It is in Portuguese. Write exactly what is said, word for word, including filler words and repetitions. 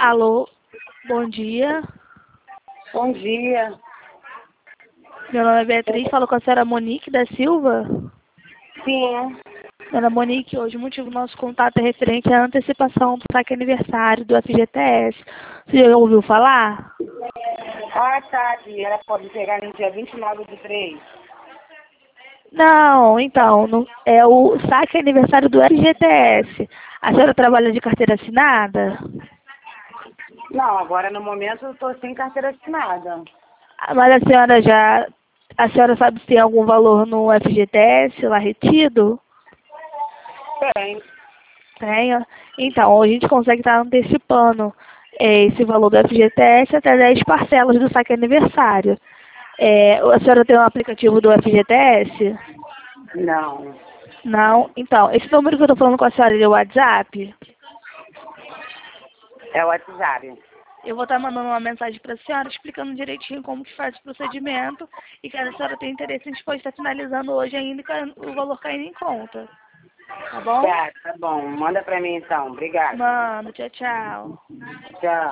Alô, bom dia. Bom dia. Meu nome é Beatriz, falo com a senhora Monique da Silva. Sim. Senhora Monique, hoje o motivo do nosso contato é referente à antecipação do saque aniversário do F G T S. Você já ouviu falar? Ah, tá. Que ela pode pegar no dia vinte e nove de três. Não, então, não- é o saque aniversário do F G T S. A senhora trabalha de carteira assinada? Não, agora no momento eu estou sem carteira assinada. Ah, mas a senhora já... A senhora sabe se tem algum valor no F G T S lá retido? Tem. Tenho. Então, a gente consegue estar antecipando é, esse valor do F G T S até dez parcelas do saque aniversário. É, a senhora tem um aplicativo do F G T S? Não. Não? Então, esse número que eu estou falando com a senhora é o WhatsApp? É o WhatsApp. Eu vou estar mandando uma mensagem para a senhora explicando direitinho como que faz o procedimento e caso a senhora tenha interesse, a gente pode estar finalizando hoje ainda e caindo- o valor caindo em conta. Tá bom? Tá, tá bom. Manda pra mim então. Obrigada. Mano, tchau, tchau. Tchau.